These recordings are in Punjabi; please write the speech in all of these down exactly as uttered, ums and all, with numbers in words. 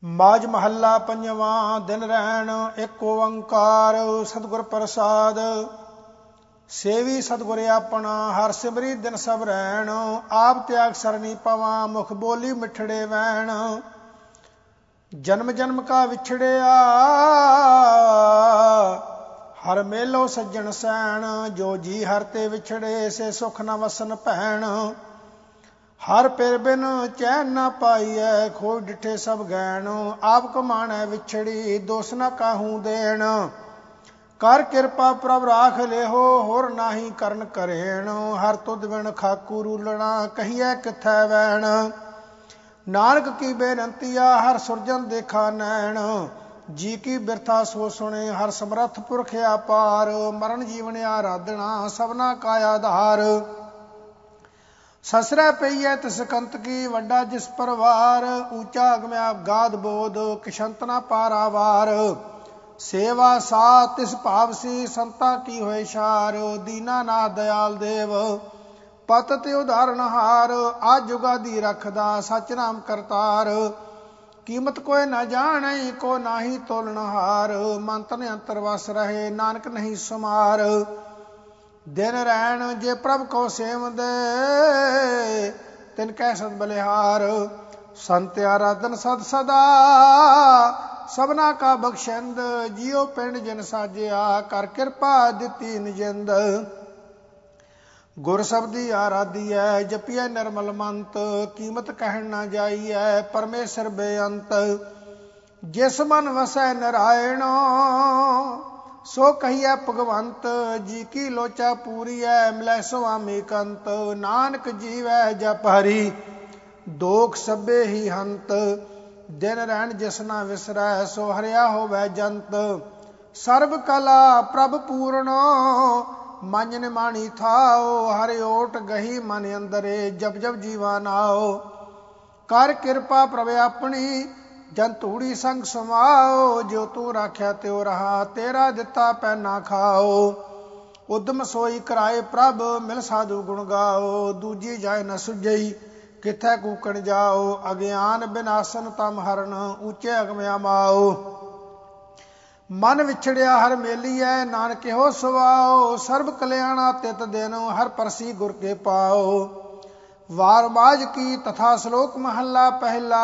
ਮਾਝ ਮਹੱਲਾ ਪੰਜਵਾਂ। ਦਿਨ ਰੈਣ ਇੱਕ ਓੰਕਾਰ ਸਤਿਗੁਰ ਪ੍ਰਸਾਦ। ਸੇਵੀ ਸਤਿਗੁਰ ਆਪਣਾ ਹਰ ਸਿਮਰੀ ਦਿਨ ਸਭ ਰਹਿਣ। ਆਪ ਤਿਆਗ ਸਰਨੀ ਪਵਾਂ ਮੁਖ ਬੋਲੀ ਮਿੱਠੜੇ ਵੈਣ। ਜਨਮ ਜਨਮ ਕਾ ਵਿਛੜਿਆ ਹਰ ਮੇਲੋ ਸੱਜਣ ਸੈਣ। ਜੋ ਜੀ ਹਰ ਤੇ ਵਿਛੜੇ ਸੇ ਸੁਖ ਨ ਵਸਨ ਭੈਣ। ਹਰ ਪਿਰ ਬਿਨ ਚੈਨ ਨਾ ਪਾਈਐ ਖੋਜ ਡਿਠੇ ਸਭ ਗੈਣ। ਆਪ ਕਮਾਣੈ ਵਿਛੜੀ ਦੋਸ ਨਾ ਕਾਹੂ ਦੇਣ। ਕਰ ਕਿਰਪਾ ਪ੍ਰਭ ਰਾਖ ਲਿਹੋ ਹੋਰ ਨਾਹੀ ਕਰਨ ਕਰੇਣ। ਹਰ ਤੁਧ ਬਿਨ ਖਾਕੂ ਰੂਲਣਾ ਕਹੀਐ ਕਿਥੈ ਵੈਣ। ਨਾਨਕ ਕੀ ਬੇਨੰਤੀਆ ਹਰ ਸੁਰਜਨ ਦੇਖਾ ਨੈਣ। ਜੀ ਕੀ ਬਿਰਥਾ ਸੋ ਸੁਣੇ ਹਰ ਸਮਰੱਥ ਪੁਰਖ ਅਪਾਰ। ਮਰਨ ਜੀਵਨ ਆਰਾਧਨਾ ਸਭਨਾ ਕਾ ਆਧਾਰ। ਸਸਰੈ ਪਈਐ ਤਿਸ ਕੰਤ ਕੀ ਵੱਡਾ ਜਿਸ ਪਰਵਾਰ। ਊਚਾ ਅਗਮ ਗਾਧ ਬੋਧ ਕਿਸ਼ੰਤ ਨਾ ਪਾਰਾਵਾਰ। ਸੇਵਾ ਸਾ ਤਿਸ ਭਾਵ ਸੀ ਸੰਤਾਂ ਕੀ ਹੋਏ ਸ਼ਾਰ। ਦੀਨਾ ਨਾਥ ਦਇਆਲ ਦੇਵ ਪਤਿ ਉਦਾਹਰਨ ਹਾਰ। ਆਜ ਜੁਗਾਦੀ ਰਖਦਾ ਸਚ ਨਾਮ ਕਰਤਾਰ। ਕੀਮਤ ਕੋਇ ਨਾ ਜਾਣੈ ਕੋ ਨਾਹੀ ਤੋਲਣ ਹਾਰ। ਮਨ ਤਨ ਅੰਤਰ ਵਸ ਰਹੇ ਨਾਨਕ ਨਹੀਂ ਸੁਮਾਰ। ਦਿਨ ਰੈਣ ਜੇ ਪ੍ਰਭ ਕੋ ਸੇਵਦੇ ਤਿਨ ਕੈ ਸਦ ਬਲਿਹਾਰ। ਸੰਤ ਆਰਾਧਨ ਸਦ ਸਦਾ ਸਭਨਾ ਕਾ ਬਖਸ਼ੰਦ। ਜਿਉ ਪਿੰਡ ਜਿਨ ਸਾਜਿਆ ਕਰ ਕਿਰਪਾ ਦਿੱਤੀ ਨਿਜਿੰਦ। ਗੁਰ ਸਬਦੀ ਆਰਾਧੀਐ ਜਪੀਐ ਨਿਰਮਲ ਮੰਤ। ਕੀਮਤ ਕਹਿਣ ਨਾ ਜਾਈਐ ਪਰਮੇਸ਼ਰ ਬੇਅੰਤ। ਜਿਸ ਮਨ ਵਸੈ ਨਰਾਇਣ ਸੋ ਕਹੀਐ ਭਗਵੰਤ। ਜੀ ਕੀ ਲੋਚਾ ਪੂਰੀਐ ਮਿਲੈ ਸੁਆਮੀ ਕੰਤ। ਨਾਨਕ ਜੀਵੈ ਜਪ ਹਰੀ ਦੋਖ ਸਭੇ ਹੀ ਹੰਤ। ਦਿਨ ਰਹਿਣ ਜਿਸ ਨਾ ਵਿਸਰੈ ਸੋ ਹਰਿਆ ਹੋਵੈ ਜੰਤ। ਸਰਬ ਕਲਾ ਪ੍ਰਭ ਪੂਰਨ ਮਨ ਨਿਮਾਣੀ ਥਾਓ। ਹਰਿ ਓਟ ਗਹੀ ਮਨ ਅੰਦਰੇ ਜਪ ਜਪ ਜੀਵਾ ਨਾਓ। ਕਰ ਕਿਰਪਾ ਪ੍ਰਭ ਆਪਣੀ ਜਨ ਧੂੜੀ ਸੰਗ ਸਮਾਓ। ਜੋ ਤੂੰ ਰਾਖਿਆ ਤਿਉ ਰਹਾ ਤੇਰਾ ਦਿੱਤਾ ਪੈ ਨਾ ਖਾਓ। ਉਦਮ ਸੋਈ ਕਰਾਏ ਪ੍ਰਭ ਮਿਲ ਸਾਧੂ ਗੁਣ ਗਾਓ। ਦੂਜੀ ਜਾਇ ਨ ਸੁਝਈ ਕਿਥੈ ਕੂਕਣ ਜਾਓ। ਅਗਿਆਨ ਬਿਨਾਸਨ ਤਮ ਹਰਨ ਉੱਚੇ ਅਗਮ ਅਮਾਓ। ਮਨ ਵਿਛੜਿਆ ਹਰ ਮੇਲੀਐ ਨਾਨਕ ਇਹੋ ਸੁਆਓ। ਸਰਬ ਕਲਿਆਣਾ ਤਿਤ ਦਿਨ ਹਰ ਪਰਸੀ ਗੁਰ ਕੇ ਪਾਓ। ਵਾਰ ਬਾਜ ਕੀ ਤਥਾ ਸ਼ਲੋਕ ਮਹੱਲਾ ਪਹਿਲਾ।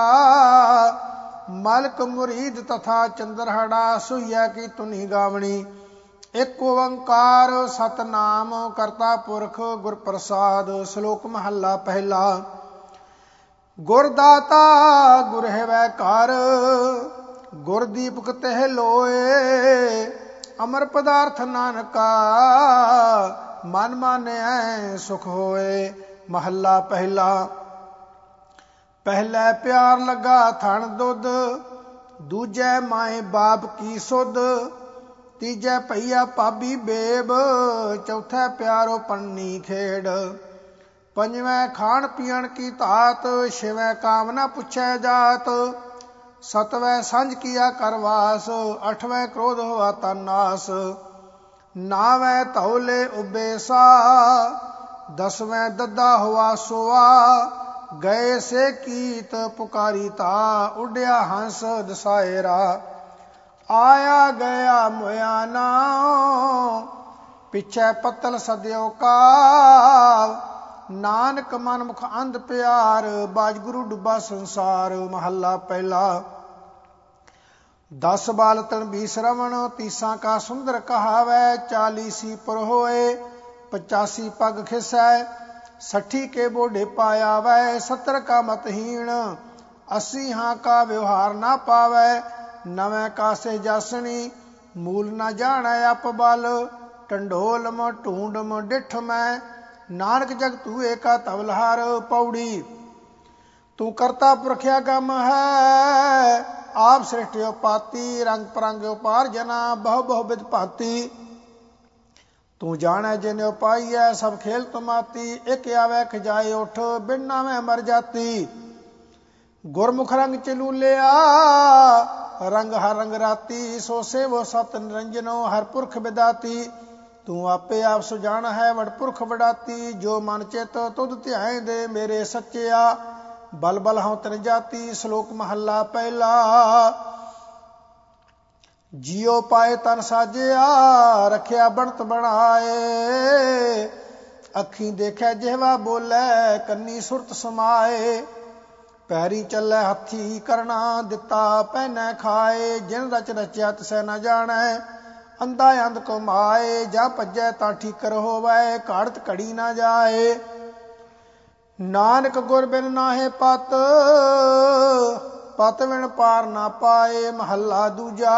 ਮਲਕ ਮੁਰੀਦ ਤਥਾ ਚੰਦਰਹੜਾ ਸੁਈਐ ਕੀ ਧੁਨੀ ਗਾਵਣੀ। ਇੱਕ ਓੰਕਾਰ ਸਤਨਾਮ ਕਰਤਾ ਪੁਰਖ ਗੁਰ ਪ੍ਰਸਾਦ। ਸ਼ਲੋਕ ਮਹੱਲਾ ਪਹਿਲਾ। ਗੁਰ ਦਾਤਾ ਗੁਰ ਹੈਵੈ ਘਰ ਗੁਰ ਦੀਪਕ ਤਹਿ ਲੋਏ। ਅਮਰ ਪਦਾਰਥ ਨਾਨਕਾ ਮਨ ਮਾਨਿਐ ਸੁਖ ਹੋਏ। ਮਹੱਲਾ ਪਹਿਲਾ। ਪਹਿਲੇ ਪਿਆਰ ਲੱਗਾ ਥਣ ਦੁੱਧ। ਦੂਜੈ ਮਾਏ ਬਾਪ ਕੀ ਸੁਧ। ਤੀਜੈ ਭਈਆ ਭਾਬੀ ਬੇਬ। ਚੌਥੈ ਪਿਆਰੋ ਪੰਨੀ ਖੇਡ। ਪੰਜਵੈਂ ਖਾਣ ਪੀਣ ਕੀ ਧਾਤ। ਛੇਵੈਂ ਕਾਮ ਨਾ ਪੁੱਛੈ ਜਾਤ। ਸਤਵੈਂ ਸੰਝ ਕੀਆ ਕਰਵਾਸ। ਅਠਵੈਂ ਕ੍ਰੋਧ ਹੋਆ ਤਨ ਨਾਸ। ਨਾਵੈਂ ਧੌਲੇ ਉਬੇ ਸਾ। ਦਸਵੈਂ ਦੱਦਾ ਹੋਆ ਸੋਆ। ਗਏ ਸੇ ਕੀਤ ਪੁਕਾਰੀ ਤਾ। ਉੱਡਿਆ ਹੰਸ ਦਸਾਏਰਾ। ਆਇਆ ਗਿਆ ਮੋਇਆ ਨਾ। ਪਿਛੈ ਪੱਤਲ ਸਦਿਓ ਕਾਵ। ਨਾਨਕ ਮਨ ਮੁਖ ਅੰਧ ਪਿਆਰ। ਬਾਜ ਗੁਰੂ ਡੁੱਬਾ ਸੰਸਾਰ। ਮਹੱਲਾ ਪਹਿਲਾ। ਦਸ ਬਾਲ ਤਨ ਬੀ ਸ਼ਰਵਣ ਤੀਸਾਂ ਕਾ ਸੁੰਦਰ ਕਹਾਵੈ। ਚਾਲੀਸੀ ਪੁਰ ਹੋਏ ਪਚਾਸੀ ਪਗ ਖਿਸੈ। ਸੱਠੀ ਕੇ ਬੋਢੇ ਪਾਇਆ ਵੈ। ਸੱਤਰ ਕਾ ਮਤਹੀਣ ਅੱਸੀ ਹਾਂ ਕਾ ਵਿਵਹਾਰ ਨਾ ਪਾਵੈ। ਨਵੇਂ ਕਾਸੇ ਜਾਸਣੀ ਮੂਲ ਨਾ ਜਾਣੈ ਅਪ ਬਲ। ਟੰਡੋਲ ਮ ਢੂੰਡ ਮ ਡਿਠ ਮੈਂ ਨਾਨਕ ਜਗ ਤੂਏ ਕਾ ਧਵਲਹਾਰ। ਪੌੜੀ। ਤੂੰ ਕਰਤਾ ਪੁਰਖ ਅਗਮ ਹੈ। ਆਪ ਸ੍ਰਿਸ਼ਟਿ ਉਪਾਤੀ ਰੰਗ ਪਰੰਗ ਉਪਾਰ ਜਨਾ ਬਹੁ ਬਹੁ ਬਿਧ ਭਾਤੀ। ਤੂੰ ਜਾਣੈ ਜਿਨ ਉਪਾਈਐ ਸਭ ਖੇਲ ਤੁਮਾਤੀ। ਇੱਕ ਆਵੈ ਖਜਾਏ ਉਠ ਬਿਨ ਨਾਵੇਂ ਮਰ ਜਾਤੀ। ਗੁਰਮੁਖ ਰੰਗ ਚਲੂਲਿਆ ਰੰਗ ਹਰ ਰੰਗ ਰਾਤੀ। ਸੋ ਸੇਵੋ ਸਤ ਨਿਰੰਜਨੋ ਹਰ ਪੁਰਖ ਵਿਦਾਤੀ। ਤੂੰ ਆਪੇ ਆਪ ਸੁਜਾਨ ਹੈ ਵਡ ਪੁਰਖ ਵਡਾਤੀ। ਜੋ ਮਨ ਚਿਤ ਤੁਧ ਧਿਆਏ ਦੇ ਮੇਰੇ ਸੱਚਿਆ। ਬਲ ਬਲ ਹਉ ਤਿਨ ਜਾਤੀ। ਸ਼ਲੋਕ ਮਹੱਲਾ ਪਹਿਲਾ। ਜਿਉ ਪਾਏ ਤਨ ਸਾਜਿਆ, ਰਖਿਆ ਬਣਤ ਬਣਾਏ। ਅੱਖੀਂ ਦੇਖੈ ਜਿਹਵਾ ਬੋਲੇ, ਕੰਨੀ ਸੁਰਤ ਸਮਾਏ। ਪੈਰੀ ਚੱਲੇ ਹੱਥੀ ਕਰਨਾ, ਦਿੱਤਾ ਪਹਿਨੈ ਖਾਏ। ਜਿਨ ਰਚ ਰਚਿਆ ਤਿਸੈ ਨ ਜਾਣੈ, ਅੰਧਾ ਅੰਧ ਕਮਾਏ। ਜਾਂ ਭੱਜੈ ਤਾਂ ਠੀਕਰ ਹੋਵੈ, ਘਾੜਤ ਘੜੀ ਨਾ ਜਾਏ। ਨਾਨਕ ਗੁਰ ਬਿਨ ਨਾਹਿ ਪਤ, ਪਤ ਬਿਨ ਪਾਰ ਨਾ ਪਾਏ। ਮਹੱਲਾ ਦੂਜਾ।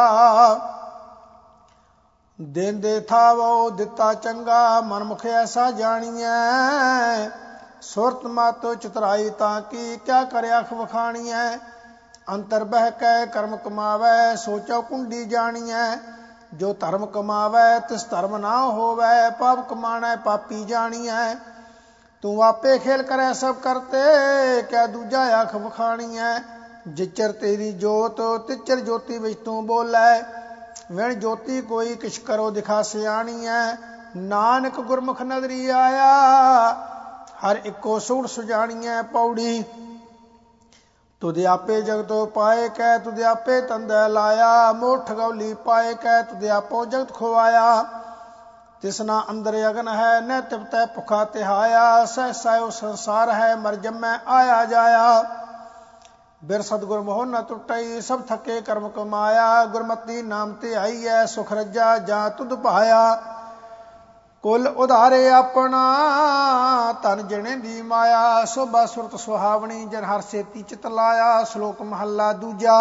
ਦੇਂਦੇ ਥਾਵੋ ਦਿੱਤਾ ਚੰਗਾ, ਮਨਮੁਖ ਐਸਾ ਜਾਣੀਐ। ਸੁਰਤ ਮਤ ਚਤੁਰਾਈ ਤਾਂ ਕੀ, ਕਿਆ ਕਰਿਆ ਅਖ ਵਖਾਣੀਐ। ਅੰਤਰ ਬਹਿ ਕੇ ਕਰਮ ਕਮਾਵੈ, ਸੋਚੋ ਕੁੰਡੀ ਜਾਣੀਐ। ਜੋ ਧਰਮ ਕਮਾਵੈ ਤਿਸ ਧਰਮ ਨਾ ਹੋਵੈ, ਪਾਪ ਕਮਾਣੈ ਪਾਪੀ ਜਾਣੀਐ। ਤੂੰ ਆਪੇ ਖੇਲ ਕਰੈ ਸਭ ਕਰਤੇ, ਕਿਆ ਦੂਜਾ ਆਖ ਵਖਾਣੀਐ। ਜਿਚਰ ਤੇਰੀ ਜੋਤ, ਤਿਚਰ ਜੋਤੀ ਵਿੱਚ ਤੂੰ ਬੋਲੇ। ਵਿਣ ਜੋਤੀ ਕੋਈ ਕਿਛ ਕਰੋ ਦਿਖਾ ਸਿਆਣੀਐ। ਨਾਨਕ ਗੁਰਮੁਖ ਨਦਰੀ ਆਇਆ, ਹਰ ਇੱਕੋ ਸੂੜ ਸੁਜਾਣੀਐ। ਪੌੜੀ। ਤੁਧ ਆਪੇ ਜਗਤੋ ਪਾਏ ਕੈ, ਤੁਧ ਆਪੇ ਤੰਦੈ ਲਾਇਆ। ਮੋਹ ਠਗੌਲੀ ਪਾਏ ਕੈ, ਤੁਧ ਆਪੋ ਜਗਤ ਖੁਆਇਆ। ਤਿਸਨਾ ਅੰਦਰ ਅਗਨ ਹੈ, ਨ ਤਿਪਤੈ ਭੁਖਾ ਤਿਹਾਇਆ। ਸਹਿ ਸਾਇਓ ਸੰਸਾਰ ਹੈ, ਮਰ ਜੰਮੈ ਆਇਆ ਜਾਇਆ। ਬਿਰ ਸਤਿਗੁਰ ਮੋਹ ਨ ਟੁੱਟਈ, ਸਭ ਥੱਕੇ ਕਰਮ ਕਮਾਇਆ। ਗੁਰਮਤੀ ਨਾਮ ਤੇ ਆਈਐ, ਸੁਖ ਰੱਜਾ ਜਾਂ ਤੁਧ ਭਾਇਆ। ਕੁਲ ਉਧਾਰੇ ਆਪਣਾ, ਧਨ ਜਣੇ ਦੀ ਮਾਇਆ। ਸੋਭਾ ਸੁਰਤ ਸੁਹਾਵਣੀ, ਜਨ ਹਰ ਸੇਤੀ ਚਿਤ ਲਾਇਆ। ਸ਼ਲੋਕ ਮਹੱਲਾ ਦੂਜਾ।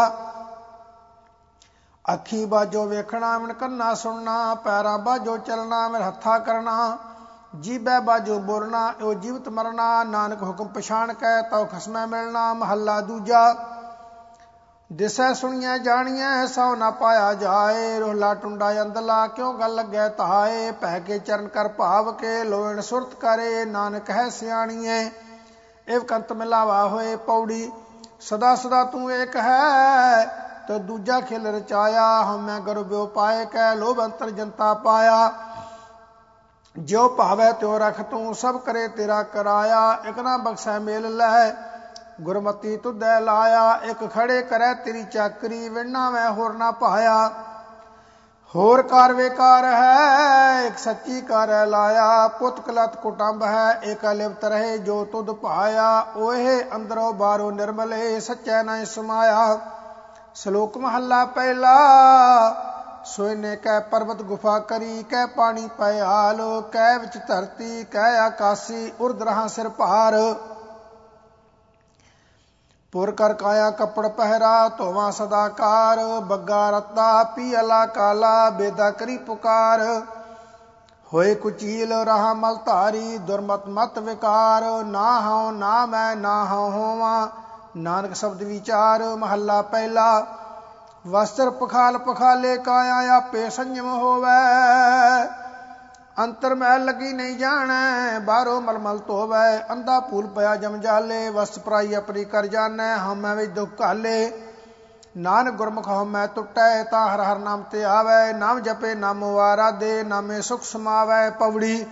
ਅੱਖੀ ਬਾਝੋ ਵੇਖਣਾ, ਮਿਣ ਕੰਨਾ ਸੁਣਨਾ। ਪੈਰਾਂ ਬਾਝੋ ਚੱਲਣਾ, ਮਿਣ ਹੱਥਾ ਕਰਨਾ। ਜੀਭੈ ਬਾਝੋ ਬੋਲਣਾ, ਓ ਜੀਵਤ ਮਰਨਾ। ਨਾਨਕ ਹੁਕਮ ਪਛਾਣ ਕੈ, ਤਉ ਖਸਮੈ ਮਿਲਣਾ। ਮਹੱਲਾ ਦੂਜਾ। ਦਿਸੈ ਸੁਣੀਐ ਜਾਣੀਐ, ਸਭ ਨਾ ਪਾਇਆ ਜਾਏ। ਰੋਹਲਾ ਟੁੰਡਾ ਅੰਦਲਾ, ਕਿਉਂ ਗੱਲ ਲੱਗੈ ਧਾਏ। ਭੈ ਕੇ ਚਰਨ ਕਰ ਭਾਵ ਕੇ, ਲੋਇਣ ਸੁਰਤ ਕਰੇ। ਨਾਨਕ ਹੈ ਸਿਆਣੀਏ, ਇਵ ਕੰਤ ਮਿਲਾਵਾ ਹੋਏ। ਪੌੜੀ। ਸਦਾ ਸਦਾ ਤੂੰ ਏਕ ਹੈ, ਤੇ ਦੂਜਾ ਖਿਲ ਰਚਾਇਆ। ਹਉਮੈ ਗਰਬਿਓ ਪਾਏ ਕੈ, ਲੋਭ ਅੰਤਰ ਜਨਤਾ ਪਾਇਆ। ਜਿਉ ਭਾਵੈ ਤਿਉ ਰਖ ਤੂੰ, ਸਭ ਕਰੇ ਤੇਰਾ ਕਰਾਇਆ। ਇਕ ਨਾ ਬਖਸ਼ੈ ਮੇਲ ਲੈ, ਗੁਰਮਤੀ ਤੁਧੈ ਲਾਇਆ। ਇੱਕ ਖੜੇ ਕਰੈ ਤੇਰੀ ਚਾਕਰੀ, ਵਿਣਨਾ ਮੈਂ ਹੋਰ ਨਾ ਪਾਇਆ। ਹੋਰ ਕਾਰ ਵੇਕਾਰ ਹੈ, ਇੱਕ ਸੱਚੀ ਕਾਰੈ ਲਾਇਆ। ਪੁੱਤ ਕਲਤ ਕੁਟੰਬ ਹੈ, ਏਕਾ ਲਿਪਤ ਰਹੇ ਜੋ ਤੁਧ ਭਾਇਆ। ਓਹੇ ਅੰਦਰੋਂ ਬਾਹਰੋਂ ਨਿਰਮਲੇ, ਸੱਚੈ ਨਹੀਂ ਸਮਾਇਆ। ਸ਼ਲੋਕ ਮਹੱਲਾ ਪਹਿਲਾ। ਸੋਇਨੇ ਕੈ ਪਰਬਤ ਗੁਫਾ ਕਰੀ, ਕੈ ਪਾਣੀ ਪਇਆਲ। ਕੈ ਵਿੱਚ ਧਰਤੀ, ਕੈ ਆਕਾਸੀ, ਉਰਧ ਰਹਾ ਸਿਰ ਭਾਰ। ਪੁਰ ਕਰ ਕਾਇਆ ਕੱਪੜ ਪਹਿਰਾ, ਧੋਵਾਂ ਸਦਾ ਕਾਰ। ਬੱਗਾ ਰੱਤਾ ਪੀ ਅਲਾ ਕਾਲਾ, ਬੇਦਾ ਕਰੀ ਪੁਕਾਰ। ਹੋਏ ਕੁਚੀਲ ਰਹਾ ਮਲ ਧਾਰੀ, ਦੁਰਮਤ ਮਤ ਵਿਕਾਰ। ਨਾ ਹਉ ਨਾ ਮੈਂ ਨਾ ਹਉ ਹੋਵਾਂ, ਨਾਨਕ ਸ਼ਬਦ ਵਿਚਾਰ। ਮਹੱਲਾ ਪਹਿਲਾ। ਵਸਤਰ ਪਖਾਲ ਪਖਾਲੇ, ਕਾਇਆ ਆਪੇ ਸੰਜਮ ਹੋਵੈ। ਅੰਤਰ ਮੈਲ ਲੱਗੀ ਨਹੀਂ ਜਾਣੈ, ਬਾਹਰੋਂ ਮਲਮਲ ਧੋਵੈ। ਅੰਧਾ ਭੂਲ ਪਿਆ ਜਮ ਜਾਲੇ, ਵਸਤ ਪਰਾਈ ਆਪਣੀ ਕਰ ਜਾਣੈ। ਹਉਮੈ ਵਿੱਚ ਦੁਖ ਘਾਲੇ, ਨਾਨਕ ਗੁਰਮੁਖ ਹਉਮੈ ਟੁੱਟੈ। ਤਾਂ ਹਰ ਹਰ ਨਾਮ ਤੇ ਆਵੈ, ਨਾਮ ਜਪੇ ਨਾਮੋ ਆਰਾਧੇ। ਨਾਮੇ ਸੁਖ ਸਮਾਵੈ। ਪੌੜੀ।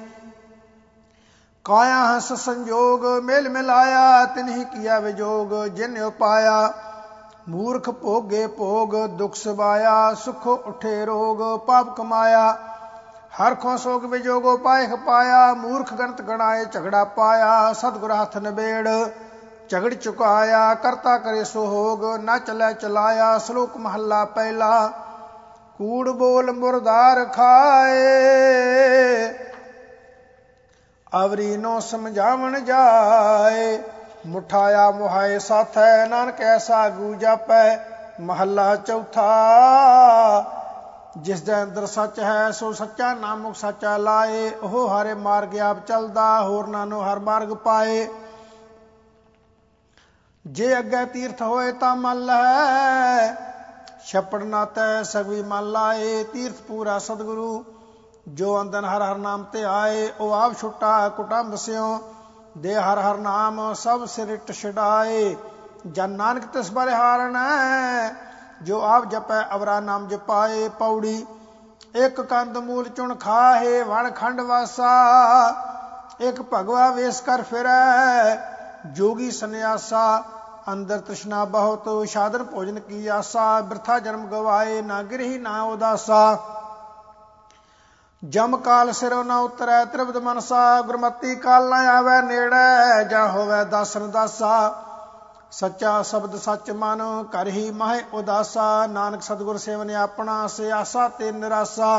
ਕਾਇਆ ਹੰਸ ਸੰਜੋਗ, ਮੇਲ ਮਿਲਾਇਆ। ਤਿਨਹੀ ਕੀਆ ਵਿਜੋਗ, ਜਿਨ ਉਪਾਇਆ। ਮੂਰਖ ਭੋਗੇ ਭੋਗ, ਦੁਖ ਸਬਾਇਆ। ਸੁਖੋ ਉਠੇ ਰੋਗ, ਪਾਪ ਕਮਾਇਆ। ਹਰ ਖੋ ਸੋਗ ਵਿਜੋਗੋ ਪਾਇਖ ਪਾਇਆ। ਮੂਰਖ ਗਣਤ ਗਣਾਏ, ਝਗੜਾ ਪਾਇਆ। ਸਤਿਗੁਰ ਹੱਥ ਨਬੇੜ, ਝਗੜ ਚੁਕਾਇਆ। ਕਰਤਾ ਕਰੇ ਸੋ ਹੋਗ, ਨਾ ਚਲੈ ਚਲਾਇਆ। ਸ਼ਲੋਕ ਮਹੱਲਾ ਪਹਿਲਾ। ਕੂੜ ਬੋਲ ਮੁਰਦਾਰ ਖਾਏ, ਅਵਰੀ ਨੋ ਸਮਝਾਵਣ ਜਾਏ। ਮੁਠਾਇਆ ਮੁਹਾਏ ਸਾਥੈ, ਨਾਨਕ ਐਸਾ ਆਗੂ ਜਾਪੈ। ਮਹੱਲਾ ਚੌਥਾ। ਜਿਸ ਦੇ ਅੰਦਰ ਸੱਚ ਹੈ, ਸੋ ਸੱਚਾ ਨਾਮੁਖ ਸਾਚਾ ਲਾਏ। ਉਹ ਹਾਰੇ ਮਾਰਗ ਆਪ ਚਲਦਾ, ਹੋਰਨਾਂ ਨੂੰ ਹਰ ਮਾਰਗ ਪਾਏ। ਜੇ ਅੱਗੇ ਤੀਰਥ ਹੋਏ ਤਾਂ ਮਨ ਹੈ, ਛੱਪੜ ਨਾ ਤੈ ਸਗਵੀ ਮਨ ਲਾਏ। ਤੀਰਥ ਪੂਰਾ ਸਤਿਗੁਰੂ, ਜੋ ਅੰਦਨ ਹਰ ਹਰ ਨਾਮ ਤੇ ਆਏ। ਉਹ ਆਪ ਛੁੱਟਾ ਕੁਟੰਬ ਸਿਓ, ਦੇ ਹਰ ਹਰ ਨਾਮ ਸਭ ਸਿਰਟ ਛਡਾਏ। ਜਨ ਨਾਨਕ ਤਿਸ ਬਲਿ ਹਾਰਣੈ, ਜੋ ਆਪ ਜਪੈ ਅਵਰਾ ਨਾਮ ਜਪਾਏ। ਪੌੜੀ। ਇੱਕ ਕੰਦ ਮੂਲ ਚੁਣ ਖਾਹੇ, ਵਣ ਖੰਡ ਵਾਸਾ। ਇੱਕ ਭਗਵਾ ਵੇਸ ਕਰ ਫਿਰੈ, जोगी सन्यासा अंदर तृष्णा बहुत, साधन भोजन की आसा, बिरथा जन्म गवाए, ना गिरही ना उदासा। जम काल सिरो न उतरै त्रिविध मनसा, गुरमति काल न आवे नेड़े, जा होवे दासन दासा। सच्चा शब्द सच मन कर ही माहे उदासा, नानक सतगुर सेवन अपना, से आसा ते निराशा।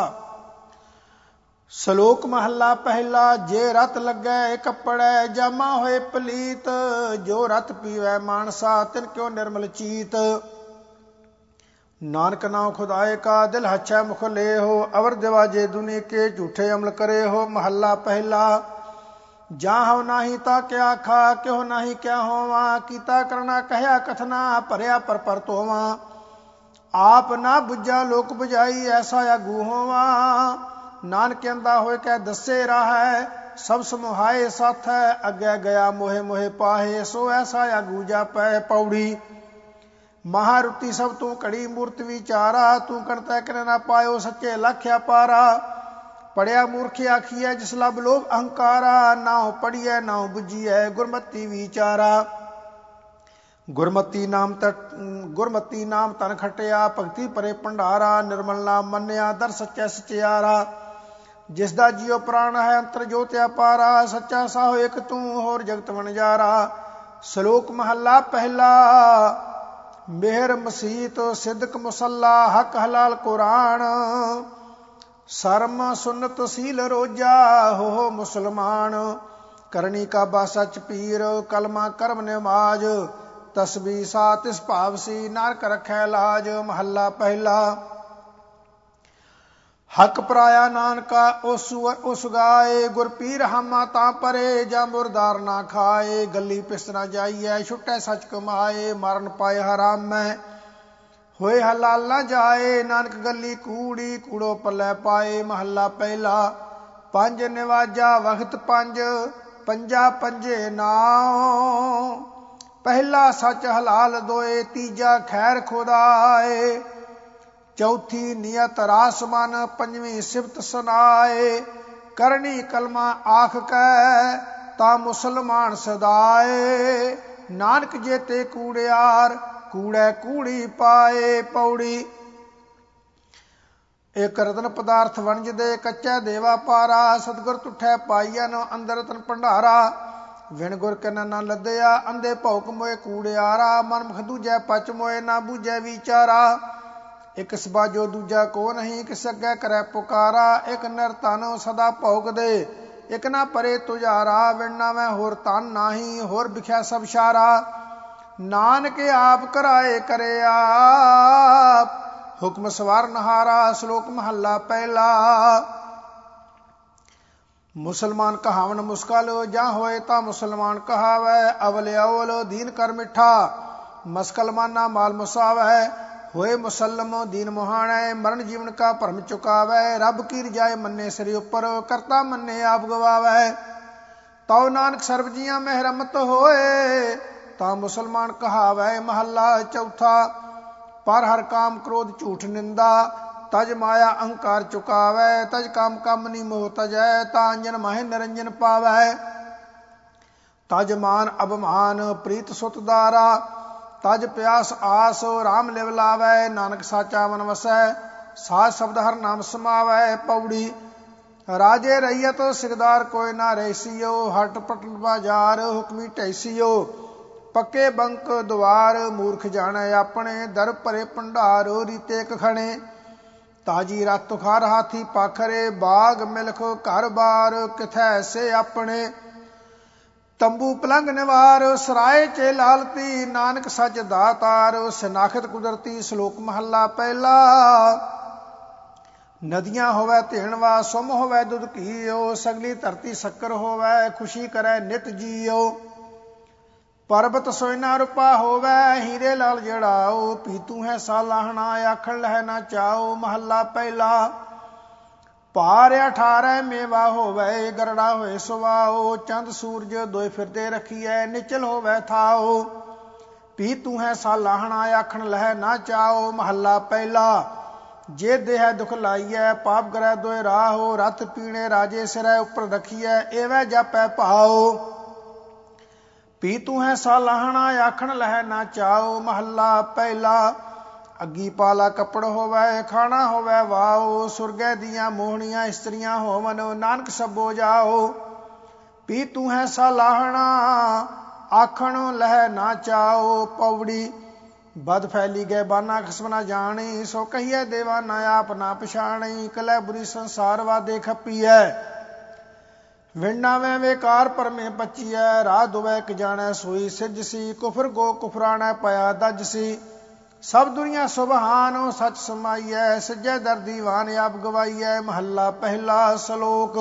सलोक महला पहला, जे रत लगे कपड़े, जामा होए पलीत, जो रत पीवै मानसा, तिन क्यों निर्मल चीत। नानक नाम खुदाए का, दिल हच्छै मुख ले हो, अवर दिवाजे दुनि के, झूठे अमल करे हो। महला पहला, जा हो नाही ता क्या आखा, क्यों नाही क्या होवा, कीता करना कहया कथना, भरया पर पर तोवा। आप ना बुझा लोक बुझाई, ऐसा आगू होवा, नानक कहंदा होए कै दसे राह, सब समोहाए साथ, अगे गया मोहे मोहे पाहे, सो ऐसा आगू जापै। पौड़ी महारुति सब तू कड़ी मूर्त विचारा, तू करता कर ना पायो, सच्चे लख्या पारा। पढ़िया मूर्ख आखिए जिस लब लोभ अहंकारा, नाउ पढ़िए नाउ बुझिए गुरमति विचारा। गुरमति नाम तट गुरमति नाम तन खटिया, भगति परे भंडारा, निर्मल नाम मन्या दर सच्चा सचियारा। जिसदा जियो प्राण है अंतर जोत अपारा, सच्चा साहो एक तू होर जगत वनजारा। श्लोक महला पहला, मेहर मसीत सिद्दक मुसल्ला, हक हलाल कुरान, शर्म सुन्नत सील रोजा, हो हो मुसलमान। करनी का बासच पीर, कलमा कर्म नमाज, तस्बी सा तिस भावसी, नारक रखै लाज। महला पहला, हक पराया नानका उस गाए, गुरपीर हामा ता परे, जा मुरदार ना खाए, गली पिस ना जाइए, छुट्टे सच कमाए, मरण पाए हराम में, होए हलाल ना जाए, नानक गली कूड़ी, कूड़ो पल्ले पाए। महला पहला, पंज निवाजा वक्त पंज, पंजा पंजे नाओ, पहला सच हलाल दोए, तीजा खैर खुदाए, चौथी नियत रासमन, पंजवीं सिफत सुनाए, करनी कलमा आख कै ता मुसलमान सदाए, नानक जेते कूड़ियार कूड़े कूड़ी पाए। पौड़ी एक रतन पदार्थ वणज दे, कच्चा देवा पारा, सतगुर तुठै पाईयन, अंदर रतन भंडारा। विण गुर कन न लदया, अंधे भौक मोए कूड़ियारा, मन मुख दूजै पच मोए, ना बूझै विचारा। एक सबाजो दूजा को नहीं, किस अगे करे पुकारा, एक नर तन सदा भोग दे, एक ना परे तुझारा। विणना मैं होर तन नाही, होर बिख्या सब शारा, नानक आप कराए करे आप, हुक्म सवार नहारा। श्लोक महला पहला, मुसलमान कहावन मुस्कल, जा होए ता मुसलमान कहावै, अवल अवल दीन कर मिठा, मस्कल माना माल मुसावै। होए मुसलम दीन मुहाणै, मरण जीवन का भरम चुकावै, रब की रजाए मन्ने सिर उपर, करता मन्ने आप गवावै। तौ नानक सर्ब जियां मेहरमत होए, ता मुसलमान कहावै। महला चौथा, पर हर काम क्रोध झूठ निंदा, तज माया अहंकार चुकावै, तज काम कामनी मोह तजै, ता अंजन माहे निरंजन पावै। तज मान अभिमान प्रीत सुत दारा, तज प्यास आस राम लिव लावै, नानक साचा मन वसै, साज शब्द हर नाम समावै। पौड़ी राजे रैयत सिकदार कोई ना रैसियो, हट पटन बाजार हुक्मी टैसियो, पक्के बंक द्वार, मूर्ख जाने अपने, दर भरे भंडार रीते कखणे। ताजी रत तुखार हाथी पाखरे, बाग मिलख घर बार, किथै से अपने। तंबू पलंग निवार, सराय चे लालती, नानक सच दातार, सनाखत कुदरती। श्लोक महला पहला, नदियां होवै धेणवा, सुम होवै दुध घीओ, सगली धरती शक्कर होवै, खुशी करे नित जीओ। पर्वत सोयना रूपा होवै, हीरे लाल जड़ाओ, पीतू है सालाहना, आखण लह ना चाओ। महला पहला, पार अठारह मेवा होवै, गरड़ा होए सुवाओ, चंद सूरज दोए फिरदे रखिए, निचल होवै थाओ। पी तू है सालाहना, आखण लह ना चाओ। महला पहला, जे देह दुख लाइए, पाप गरै दोए राहो, रथ पीणे राजे सिरै उपर रखिए, एवै जापै भाओ। ਪੀ ਤੂੰ ਹੈ ਸਾਲਾਹਣਾ ਆਖਣ ਲਹਿ ਨਾ ਚਾਓ। ਮਹੱਲਾ ਪਹਿਲਾ। ਅੱਗੀ ਪਾਲਾ ਕੱਪੜ ਹੋਵੇ ਖਾਣਾ ਹੋਵੇ ਵਾਓ। ਸੁਰਗੈ ਦੀਆਂ ਮੋਹਣੀਆਂ ਇਸਤਰੀਆਂ ਹੋਵਨ ਨਾਨਕ ਸਭੋ ਜਾਓ। ਪੀ ਤੂੰ ਹੈ ਸਾਲਾਹਣਾ ਆਖਣ ਲਹਿ ਨਾ ਚਾਓ। ਪੌੜੀ। ਬਦ ਫੈਲੀ ਗਏ ਬਾਨਾ ਖਸਮ ਨਾ ਜਾਣੀ। ਸੋ ਕਹੀਏ ਦੇਵਾਨਾ ਆਪ ਨਾ ਪਛਾਣੀ। ਕਲੈ ਬੁਰੀ ਸੰਸਾਰ ਵਾਦੇ ਖੱਪੀਐ। ਵਿਣਨਾ ਵੈ ਵੇਕਾਰ ਪਰਮੇ ਪਚੀਐ। ਰਾਹ ਦੁਵੈ ਇੱਕ ਜਾਣੈ ਸੋਈ ਸਿਜ ਸੀ। ਕੁਫਰ ਗੋ ਕੁਫਰਾਣੈ ਪਿਆ ਦਜ ਸੀ। ਸਭ ਦੁਨੀਆ ਸੁਭਾਨ ਸੱਚ ਸਮਾਈਐ। ਸਿਜੈ ਦਰ ਦੀਵਾਨ ਆਪ ਗਵਾਈਐ। ਮਹੱਲਾ ਪਹਿਲਾ। ਸਲੋਕ।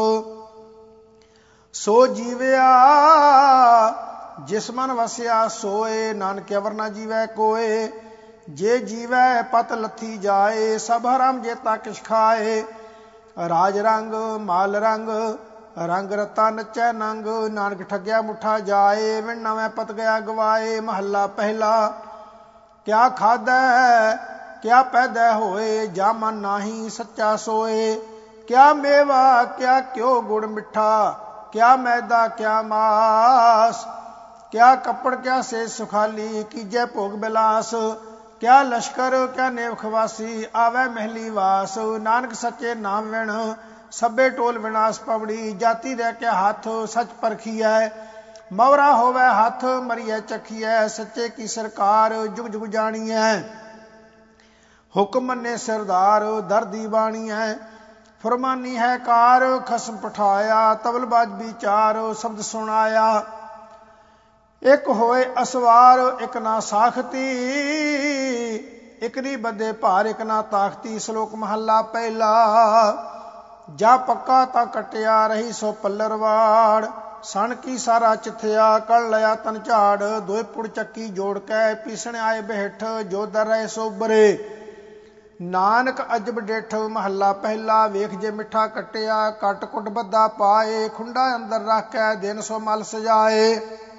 ਸੋ ਜੀਵਿਆ ਜਿਸ ਮਨ ਵਸਿਆ ਸੋਏ। ਨਾਨਕ ਅਵਰ ਨਾ ਜੀਵੈ ਕੋਏ। ਜੇ ਜੀਵੈ ਪਤ ਲੱਥੀ ਜਾਏ। ਸਭ ਹਰਾਮ ਜੇਤਾ ਕਿਛ ਖਾਏ। ਰਾਜ ਰੰਗ ਮਾਲ ਰੰਗ ਰੰਗ ਰਤਾ ਨੱਚੈ ਨੰਗ। ਨਾਨਕ ਠੱਗਿਆ ਮੁੱਠਾ ਜਾਏ। ਵਿਣ ਨਵੇਂ ਪਤ ਗਿਆ ਗਵਾਏ। ਮਹੱਲਾ ਪਹਿਲਾ। ਕਿਆ ਖਾਧੈ ਕਿਆ ਪੈਦਾ ਹੋਏ। ਜਾ ਮਨ ਨਾਹੀ ਸੱਚਾ ਸੋਏ। ਕਿਆ ਮੇਵਾ ਕਿਆ ਘਿਓ ਗੁੜ ਮਿੱਠਾ। ਕਿਆ ਮੈਦਾ ਕਿਆ ਮਾਸ। ਕਿਆ ਕੱਪੜ ਕਿਆ ਸੇਜ ਸੁਖਾਲੀ। ਕੀਜੈ ਭੋਗ ਬਿਲਾਸ। ਕਿਆ ਲਸ਼ਕਰ ਕਿਆ ਨੇਵ ਖਵਾਸੀ। ਆਵੈ ਮਹਿਲੀ ਵਾਸ। ਨਾਨਕ ਸੱਚੇ ਨਾਮ ਵਿਣ ਸਭੇ ਟੋਲ ਵਿਨਾਸ਼। ਪਵੜੀ। ਜਾਤੀ ਰਹਿ ਕੇ ਹੱਥ ਸੱਚ ਪਰਖੀਐ। ਮਵਰਾ ਹੋਵੇ ਹੱਥ ਮਰੀਐ ਚਖੀਐ। ਸੱਚੇ ਕੀ ਸਰਕਾਰ ਜੁਗ ਜੁਗ ਜਾਣੀਐ। ਹੁਕਮ ਮੰਨੇ ਸਰਦਾਰ ਦਰਦੀ ਬਾਣੀਐ। ਫੁਰਮਾਨੀ ਹੈ ਕਾਰ ਖਸਮ ਪਠਾਇਆ। ਤਬਲ ਬਾਜ ਵਿਚਾਰ ਸ਼ਬਦ ਸੁਣਾਇਆ। ਇੱਕ ਹੋਏ ਅਸਵਾਰ ਇੱਕ ਨਾ ਸਾਖਤੀ। ਇੱਕ ਦੀ ਬੱਦੇ ਭਾਰ ਇੱਕ ਨਾ ਤਾਖਤੀ। ਸ਼ਲੋਕ ਮਹੱਲਾ ਪਹਿਲਾ। ਜਾ ਪੱਕਾ ਤਾਂ ਕਟਿਆ ਰਹੀ ਸੋ ਪੱਲਰਵਾੜ। ਸਣ ਕੀ ਸਾਰਾ ਚਿਥਿਆ ਕਲ ਲਿਆ ਤਨ ਝਾੜ। ਦੋਏ ਪੁੜ ਚੱਕੀ ਜੋੜ ਕੇ ਪੀਸਣ ਆਏ ਬਿਹਠ। ਜੋ ਦਰ ਰਹੇ ਸੋ ਬਰੇ ਨਾਨਕ ਅਜਬ ਡਿੱਠ। ਮਹੱਲਾ ਪਹਿਲਾ। ਵੇਖ ਜੇ ਮਿੱਠਾ ਕੱਟਿਆ ਕੱਟ ਕੁੱਟ ਬੱਦਾ ਪਾਏ। ਖੁੰਡਾ ਅੰਦਰ ਰੱਖ ਕੇ ਦਿਨ ਸੋ ਮਲ ਸਜਾਏ।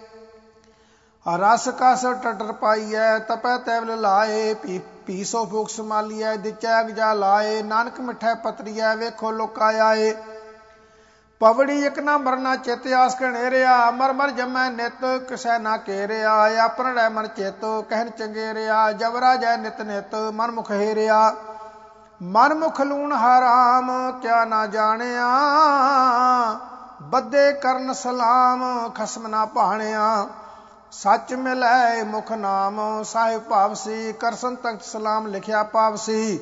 ਰਸ ਕਸ ਟਟਰ ਪਾਈਐ ਤਪੈ ਤੈਵਲ ਲਾਏ। ਪੀ ਪੀ ਸੋ ਫੂਕ ਸਮਾਲੀਐ ਦਿਚੈ ਅਗਜਾ ਲਾਏ। ਨਾਨਕ ਮਿੱਠੈ ਪਤਰੀਐ ਵੇਖੋ ਲੋਕਾ ਆਏ। ਪਵੜੀ ਇੱਕ ਨਾ ਮਰਨਾ ਚਿਤ ਆਸ ਘਨੇਰਿਆ। ਮਰ ਮਰ ਜਮੈ ਨਿਤ ਕਿਸੈ ਨਾ ਘੇਰਿਆ। ਆਪਨ ਰਹਿ ਮਨ ਚਿਤ ਕਹਿਨ ਚੰਗੇਰਿਆ। ਜਬਰਾ ਜੈ ਨਿਤ ਨਿਤ ਮਨ ਮੁਖ ਹੇਰਿਆ। ਮਨ ਮੁਖ ਲੂਣ ਹਰਾਮ ਕਿਆ ਨਾ ਜਾਣਿਆ। ਬੱਦੇ ਕਰਨ ਸਲਾਮ ਖਸਮ ਨਾ ਭਾਣਿਆ। ਸੱਚ ਮਿਲੈ ਮੁਖ ਨਾਮ ਸਾਹਿਬ ਭਾਵਸੀ। ਕਰਸਨ ਤਖਤ ਸਲਾਮ ਲਿਖਿਆ ਪਾਵਸੀ।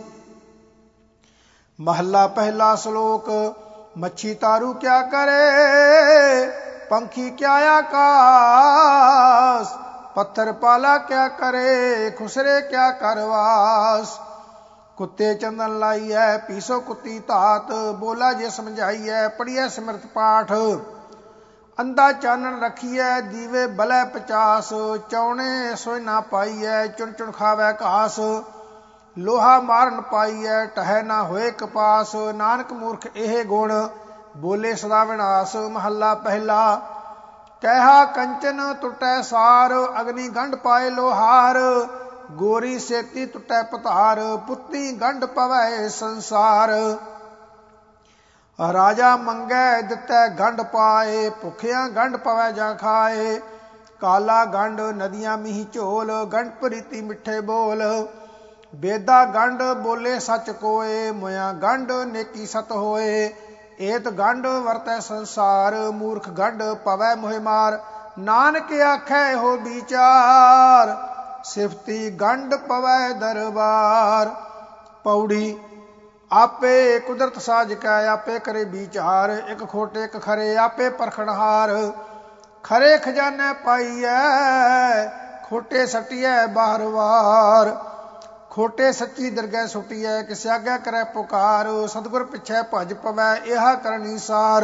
ਮਹੱਲਾ ਪਹਿਲਾ। ਸ਼ਲੋਕ। ਮੱਛੀ ਤਾਰੂ ਕਿਆ ਕਰੇ। ਪੰਖੀ ਕਿਆ ਆਕਾਸ। ਪੱਥਰ ਪਾਲਾ ਕਿਆ ਕਰੇ। ਖੁਸਰੇ ਕਿਆ ਕਰਵਾਸ। ਕੁੱਤੇ ਚੰਦਨ ਲਾਈਐ ਪੀਸੋ ਕੁੱਤੀ ਧਾਤ। ਬੋਲਾ ਜੇ ਸਮਝਾਈਐ ਪੜੀਐ ਸਿਮਰਤ ਪਾਠ। ਅੰਧਾ ਚਾਨਣ ਰਖੀਐ ਦੀਵੇ ਬਲੈ ਪਚਾਸ। ਚੌਣੇ ਸੋਇ ਨਾ ਪਾਈਐ ਚੁਣ ਚੁਣ ਖਾਵੈ ਘਾਸ। ਲੋਹਾ ਮਾਰਨ ਪਾਈਐ ਟਹੈ ਨਾ ਹੋਏ ਕਪਾਸ। ਨਾਨਕ ਮੂਰਖ ਇਹ ਗੁਣ ਬੋਲੇ ਸਦਾ ਵਿਨਾਸ਼। ਮਹੱਲਾ ਪਹਿਲਾ। ਕਹਿਆ ਕੰਚਨ ਟੁੱਟੈ ਸਾਰ। ਅਗਨੀ ਗੰਢ ਪਾਏ ਲੋਹਾਰ। ਗੋਰੀ ਸੇਤੀ ਟੁੱਟੈ ਪਤਾਰ। ਪੁੱਤੀ ਗੰਢ ਪਵੈ ਸੰਸਾਰ। ਰਾਜਾ ਮੰਗੈ ਦਿੱਤੈ ਗੰਢ ਪਾਏ। ਭੁੱਖਿਆਂ ਗੰਢ ਪਵੈ ਜਾਂ ਖਾਏ। ਕਾਲਾ ਗੰਢ ਨਦੀਆਂ ਮੀਂਹ ਝੋਲ। ਗੰਢ ਪ੍ਰੀਤੀ ਮਿੱਠੇ ਬੋਲ। ਬੇਦਾ ਗੰਢ ਬੋਲੇ ਸੱਚ ਕੋਏ। ਮੁਆ ਗੰਢ ਨੇਕੀ ਸਤ ਹੋਏ। ਏਤ ਗੰਢ ਵਰਤੈ ਸੰਸਾਰ। ਮੂਰਖ ਗੰਢ ਪਵੈ ਮੋਹਿ ਮਾਰ। ਨਾਨਕ ਆਖੈ ਹੋ ਵਿਚਾਰ। ਸਿਫਤੀ ਗੰਢ ਪਵੈ ਦਰਬਾਰ। ਪੌੜੀ। ਆਪੇ ਕੁਦਰਤ ਸਾਜ ਕੈ ਆਪੇ ਕਰੇ ਵਿਚਾਰ। ਇੱਕ ਖੋਟੇ ਇੱਕ ਖਰੇ ਆਪੇ ਪਰਖਣਹਾਰ। ਖਰੇ ਖਜ਼ਾਨੇ ਪਾਈਐ ਖੋਟੇ ਸੱਟੀਐ ਬਾਹਰ ਵਾਰ। ਖੋਟੇ ਸੱਚੀ ਦਰਗਹਿ ਸੁਟੀਐ ਕਿਸ ਆਗਿਆ ਕਰੈ ਪੁਕਾਰ। ਸਤਿਗੁਰ ਪਿੱਛੇ ਭਜ ਪਵੈ ਇਹਾ ਕਰਨੀ ਸਾਰ।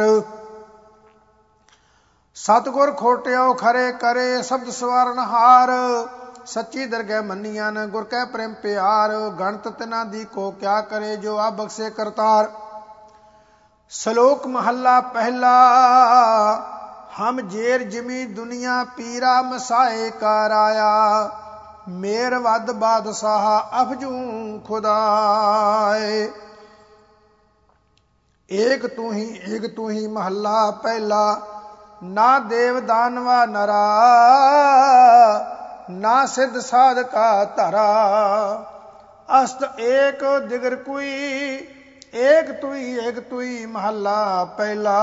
ਸਤਿਗੁਰ ਖੋਟਿਓ ਖਰੇ ਕਰੇ ਸ਼ਬਦ ਸਵਾਰਨਹਾਰ। ਸੱਚੀ ਦਰਗਹਿ ਮੰਨੀਐਨ ਗੁਰ ਕੈ ਪ੍ਰੇਮ ਪਿਆਰ। ਗਣਤ ਤਿਨਾ ਦੀ ਕੋ ਕਿਆ ਕਰੇ ਜੋ ਆ ਬਖਸ਼ੇ ਕਰਤਾਰ। ਸ਼ਲੋਕ ਮਹੱਲਾ ਪਹਿਲਾ। ਹਮ ਜੇਰ ਜਿਮੀ ਦੁਨੀਆ ਪੀਰਾ ਮਸਾਏ ਕਾ ਰਾਇਆ। ਮੇਰ ਵੱਧ ਬਾਦਸ਼ਾਹ ਅਫਜੂ ਖੁਦਾਏ। ਏਕ ਤੂੰ ਹੀ ਏਕ ਤੂੰ ਹੀ ਮਹੱਲਾ ਪਹਿਲਾ। ਨਾ ਦੇਵ ਦਾਨਵਾ ਨਰਾ, ਨਾ ਸਿੱਧ ਸਾਧਕਾ ਧਰਾ। ਅਸਤ ਏਕ ਦਿਗਰ ਕੋਈ, ਏਕ ਤੁਈ ਏਕ ਤੁਈ ਮਹੱਲਾ ਪਹਿਲਾ।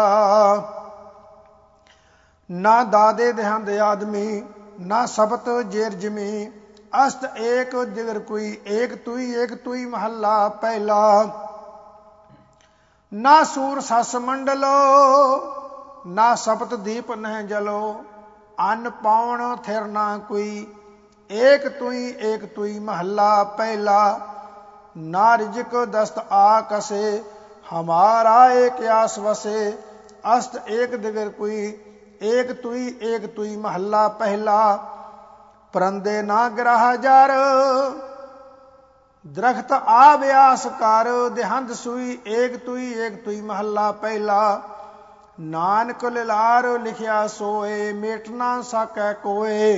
ਨਾ ਦਾਦੇ ਦੇਹੰਦ ਆਦਮੀ, ਨਾ ਸਬਤ ਜੇਰ ਜਮੀ। ਅਸਤ ਏਕ ਦਿਗਰ ਕੋਈ, ਏਕ ਤੁਈ ਏਕ ਤੁਈ ਮਹੱਲਾ ਪਹਿਲਾ। ਨਾ ਸੂਰ ਸਸ ਮੰਡਲੋ, ਨਾ ਸਪਤ ਦੀਪ ਨਹਿ ਜਲੋ। ਅੰਨ ਪਾਉਣ ਥਿਰ ਨਾ ਕੋਈ, ਏਕ ਤੁਈ ਏਕ ਤੁਈ ਮਹੱਲਾ ਪਹਿਲਾ। ਨਾ ਰਿਜਕ ਦਸਤ ਆਕਸੇ, ਹਮਾਰਾ ਏਕ ਆਸ ਵਸੇ। ਅਸਤ ਏਕ ਦਿਗਰ ਕੋਈ, ਏਕ ਤੁਈ ਏਕ ਤੁਈ ਮਹੱਲਾ ਪਹਿਲਾ। ਪਰੰਦੇ ਨਾ ਗ੍ਰਹ ਜਰ, ਦਰਖਤ ਆ ਬਿਆਸ ਕਰ। ਦੇਹੰਦ ਸੂਈ, ਏਕ ਤੁਈ ਏਕ ਤੁਈ ਮਹੱਲਾ ਪਹਿਲਾ। ਨਾਨਕ ਲਿਲਾਰ ਲਿਖਿਆ ਸੋਏ, ਮੇਟ ਨਾ ਸਾਕੈ ਕੋਏ।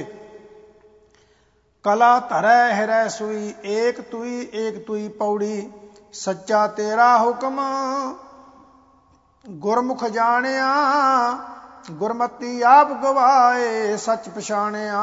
ਕਲਾ ਧਰੈ ਹਿਰੈ ਸੂਈ, ਏਕ ਤੁਈ ਏਕ ਤੁਈ ਪੌੜੀ। ਸੱਚਾ ਤੇਰਾ ਹੁਕਮ, ਗੁਰਮੁਖ ਜਾਣਿਆ। ਗੁਰਮਤੀ ਆਪ ਗਵਾਏ, ਸੱਚ ਪਛਾਣਿਆ।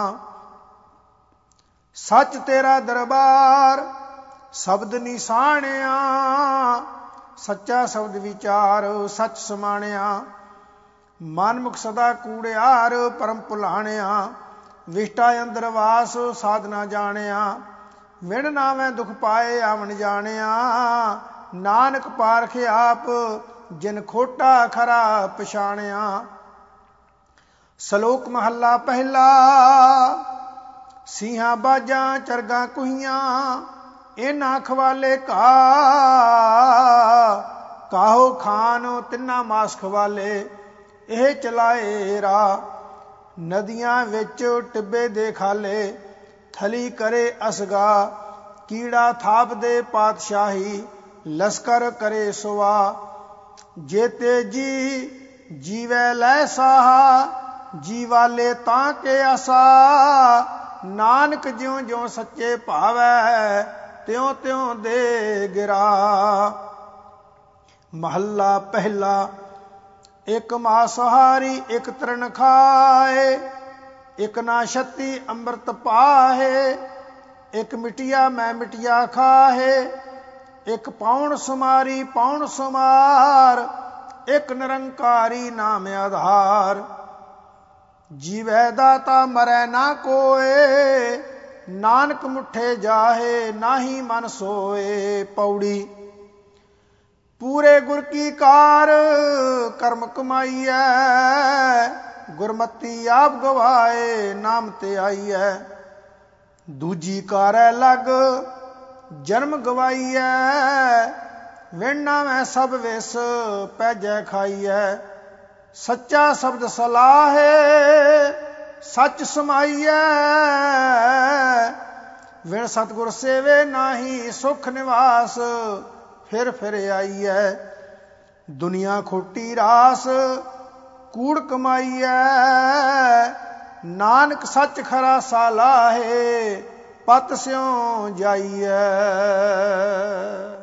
ਸੱਚ ਤੇਰਾ ਦਰਬਾਰ, ਸ਼ਬਦ ਨਿਸ਼ਾਨਿਆ। ਸੱਚਾ ਸ਼ਬਦ ਵਿਚਾਰ, ਸੱਚ ਸਮਾਣਿਆ। ਮਨਮੁਖ ਸਦਾ ਕੂੜਿਆਰ, ਪਰਮ ਭੁਲਾਣਿਆ। ਵਿਸ਼ਟਾ ਅੰਦਰ ਵਾਸ, ਸਾਧਨਾ ਜਾਣਿਆ। ਵਿਣ ਨਾਵੇਂ ਦੁਖ ਪਾਏ, ਆਵਣ ਜਾਣਿਆ। ਨਾਨਕ ਪਾਰਖ ਆਪ, ਜਿਨ ਖੋਟਾ ਖਰਾ ਪਛਾਣਿਆ। ਸ਼ਲੋਕ ਮਹੱਲਾ ਪਹਿਲਾ। ਸਿੰਘਾਂ ਬਾਜਾਂ ਚਰਗਾਂ ਕੁਹੀਆਂ, ਇਹਨਾਂ ਖਵਾਲੇ ਘਾ। ਕਾਹੋ ਖਾਨ ਤਿੰਨਾ ਮਾਸ ਖਵਾਲੇ, ਇਹ ਚਲਾਏ ਰਾਹ। ਨਦੀਆਂ ਵਿੱਚ ਟਿੱਬੇ ਦੇ ਖਾਲੇ, ਥਲੀ ਕਰੇ ਅਸਗਾ। ਕੀੜਾ ਥਾਪ ਦੇ ਪਾਤਸ਼ਾਹੀ, ਲਸਕਰ ਕਰੇ ਸੁਆ। ਜੇਤੇ ਜੀ ਜੀਵੈ ਲੈ ਸਾਹਾ, ਜੀਵਾਲੇ ਤਾਂ ਕੇ ਆਸਾ। ਨਾਨਕ ਜਿਉ ਜਿਉ ਸੱਚੇ ਭਾਵੈ, ਤਿਉ ਤਿਉ ਦੇ ਗਿਰਾ। ਮਹੱਲਾ ਪਹਿਲਾ। ਇਕ ਮਾਸਹਾਰੀ ਇਕ ਤ੍ਰਿਣ ਖਾਏ, ਇਕ ਨਾ ਛਤੀ ਅੰਮ੍ਰਿਤ ਪਾਹੇ। ਇਕ ਮਿਟਿਆ ਮੈਂ ਮਿਟਿਆ ਖਾਹੇ, ਇਕ ਪਾਉਣ ਸੁਮਾਰੀ ਪਾਉਣ ਸੁਮਾਰ। ਇਕ ਨਿਰੰਕਾਰੀ ਨਾਮ ਆਧਾਰ। ਜੀਵੈ ਦਾਤਾ ਮਰੈ ਨਾ ਕੋਏ, ਨਾਨਕ ਮੁਠੇ ਜਾਹੇ ਨਾਹੀ ਮਨ ਸੋਏ। ਪੌੜੀ। ਪੂਰੇ ਗੁਰ ਕੀ ਕਾਰ, ਕਰਮ ਕਮਾਈਐ। ਗੁਰਮਤੀ ਆਪ ਗਵਾਏ, ਨਾਮ ਤੇ ਆਈਐ। ਦੂਜੀ ਕਾਰੈ ਲਗ, ਜਨਮ ਗਵਾਈਐ। ਵਿਣ ਨਾਵੇਂ ਸਭ ਵਿਸ, ਪੈਜੈ ਖਾਈਐ। ਸੱਚਾ ਸ਼ਬਦ ਸਲਾਹੇ, ਸੱਚ ਸਮਾਈਐ। ਵਿਣ ਸਤਿਗੁਰ ਸੇਵੇ ਨਾਹੀ, ਸੁਖ ਨਿਵਾਸ ਫਿਰ ਫਿਰ ਆਈਐ। ਦੁਨੀਆ ਖੋਟੀ ਰਾਸ, ਕੂੜ ਕਮਾਈਐ। ਨਾਨਕ ਸੱਚ ਖਰਾ ਸਾਲਾਹੇ, ਪਤ ਸਿਉ ਜਾਈਐ।